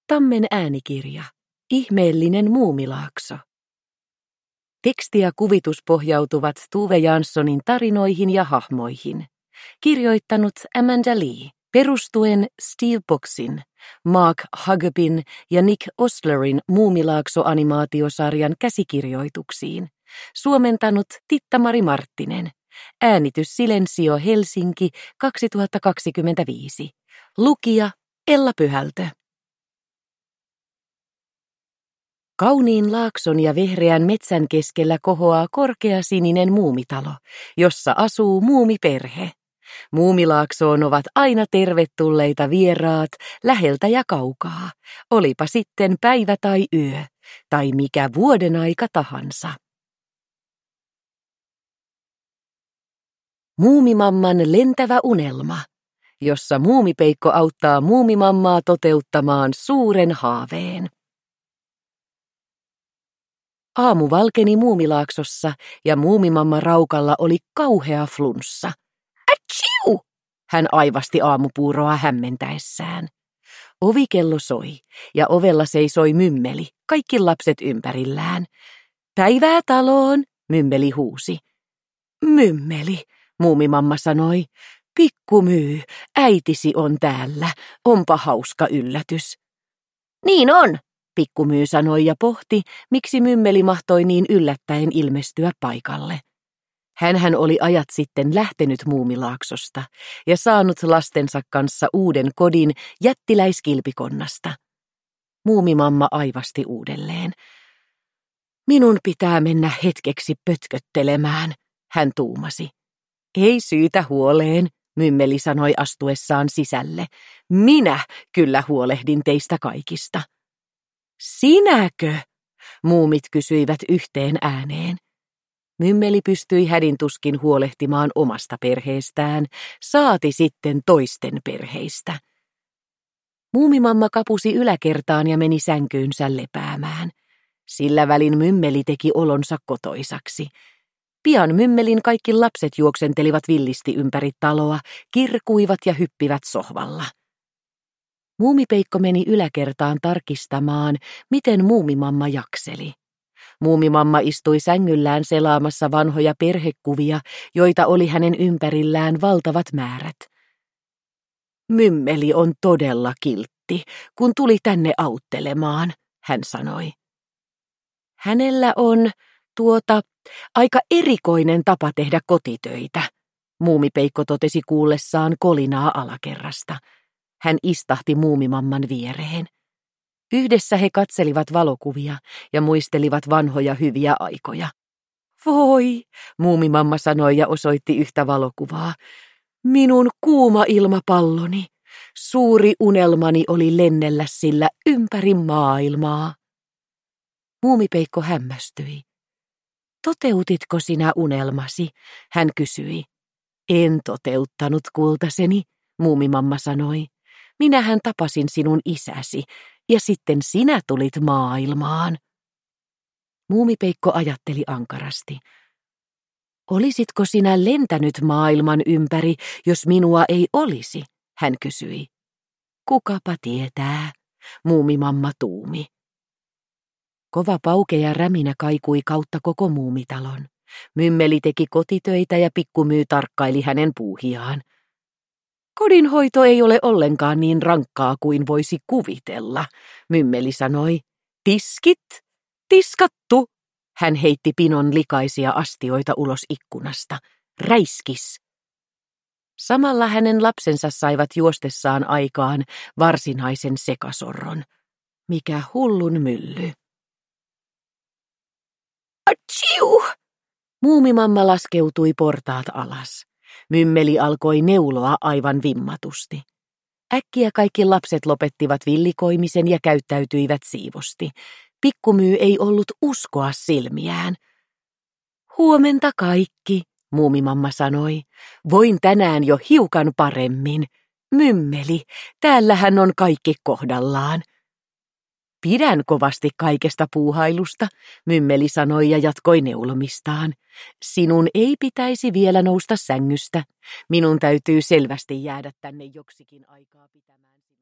Tammen äänikirja. Ihmeellinen muumilaakso. Teksti ja kuvitus pohjautuvat Tove Janssonin tarinoihin ja hahmoihin. Kirjoittanut Amanda Lee. Perustuen Steve Boxin, Mark Hagepin ja Nick Ostlerin muumilaakso-animaatiosarjan käsikirjoituksiin. Suomentanut Titta-Mari Marttinen. Äänitys Silensio Helsinki 2025. Lukija Ella Pyhältö. Kauniin laakson ja vehreän metsän keskellä kohoaa korkea sininen muumitalo, jossa asuu muumiperhe. Muumilaaksoon ovat aina tervetulleita vieraat läheltä ja kaukaa, olipa sitten päivä tai yö, tai mikä vuodenaika tahansa. Muumimamman lentävä unelma, jossa Muumipeikko auttaa Muumimammaa toteuttamaan suuren haaveen. Aamu valkeni Muumilaaksossa ja Muumimamma Raukalla oli kauhea flunssa. Atsiu! Hän aivasti aamupuuroa hämmentäessään. Ovikello soi ja ovella seisoi Mymmeli, kaikki lapset ympärillään. Päivää taloon, Mymmeli huusi. Mymmeli, Muumimamma sanoi. Pikkumyy, äitisi on täällä, onpa hauska yllätys. Niin on, Pikkumyy sanoi ja pohti, miksi Mymmeli mahtoi niin yllättäen ilmestyä paikalle. Hänhän oli ajat sitten lähtenyt Muumilaaksosta ja saanut lastensa kanssa uuden kodin jättiläiskilpikonnasta. Muumimamma aivasti uudelleen. Minun pitää mennä hetkeksi pötköttelemään, hän tuumasi. Ei syytä huoleen, Mymmeli sanoi astuessaan sisälle. Minä kyllä huolehdin teistä kaikista. Sinäkö? Muumit kysyivät yhteen ääneen. Mymmeli pystyi hädintuskin huolehtimaan omasta perheestään, saati sitten toisten perheistä. Muumimamma kapusi yläkertaan ja meni sänkyynsä lepäämään. Sillä välin Mymmeli teki olonsa kotoisaksi. Pian Mymmelin kaikki lapset juoksentelivat villisti ympäri taloa, kirkuivat ja hyppivät sohvalla. Muumipeikko meni yläkertaan tarkistamaan, miten Muumimamma jakseli. Muumimamma istui sängyllään selaamassa vanhoja perhekuvia, joita oli hänen ympärillään valtavat määrät. Mymmeli on todella kiltti, kun tuli tänne auttelemaan, hän sanoi. Hänellä on aika erikoinen tapa tehdä kotitöitä, Muumipeikko totesi kuullessaan kolinaa alakerrasta. Hän istahti Muumimamman viereen. Yhdessä he katselivat valokuvia ja muistelivat vanhoja hyviä aikoja. Voi, Muumimamma sanoi ja osoitti yhtä valokuvaa. Minun kuuma ilmapalloni. Suuri unelmani oli lennellä sillä ympäri maailmaa. Muumipeikko hämmästyi. Toteutitko sinä unelmasi? Hän kysyi. En toteuttanut, kultaseni, Muumimamma sanoi. Minähän tapasin sinun isäsi, ja sitten sinä tulit maailmaan. Muumipeikko ajatteli ankarasti. Olisitko sinä lentänyt maailman ympäri, jos minua ei olisi? Hän kysyi. Kukapa tietää, Muumimamma tuumi. Kova pauke ja räminä kaikui kautta koko Muumitalon. Mymmeli teki kotitöitä ja Pikkumyy tarkkaili hänen puuhiaan. Kodinhoito ei ole ollenkaan niin rankkaa kuin voisi kuvitella, Mymmeli sanoi. Tiskit, tiskattu. Hän heitti pinon likaisia astioita ulos ikkunasta. Räiskis. Samalla hänen lapsensa saivat juostessaan aikaan varsinaisen sekasorron. Mikä hullun mylly. Atsiu! Muumimamma laskeutui portaat alas. Mymmeli alkoi neuloa aivan vimmatusti. Äkkiä kaikki lapset lopettivat villikoimisen ja käyttäytyivät siivosti. Pikkumyy ei ollut uskoa silmiään. Huomenta kaikki, Muumimamma sanoi. Voin tänään jo hiukan paremmin. Mymmeli, täällähän on kaikki kohdallaan. Pidän kovasti kaikesta puuhailusta, Mymmeli sanoi ja jatkoi neulomistaan. Sinun ei pitäisi vielä nousta sängystä. Minun täytyy selvästi jäädä tänne joksikin aikaa pitämään.